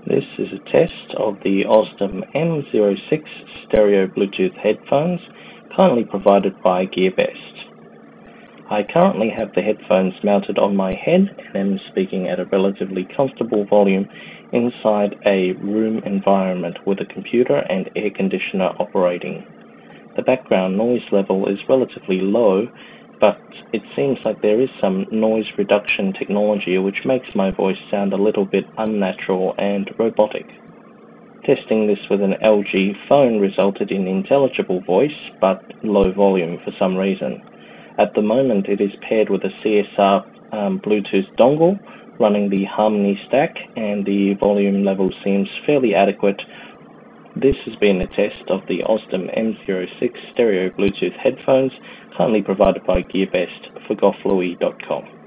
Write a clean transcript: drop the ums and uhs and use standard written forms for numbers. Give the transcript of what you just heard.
This is a test of the Osdom M06 stereo Bluetooth headphones, kindly provided by GearBest. I currently have the headphones mounted on my head and am speaking at a relatively comfortable volume inside a room environment with a computer and air conditioner operating. The background noise level is relatively low, but it seems like there is some noise reduction technology which makes my voice sound a little bit unnatural and robotic. Testing this with an LG phone resulted in intelligible voice, but low volume for some reason. At the moment, it is paired with a CSR Bluetooth dongle running the Harmony stack, and the volume level seems fairly adequate. This has been a test of the Osdom M06 stereo Bluetooth headphones, kindly provided by GearBest for golfLouis.com.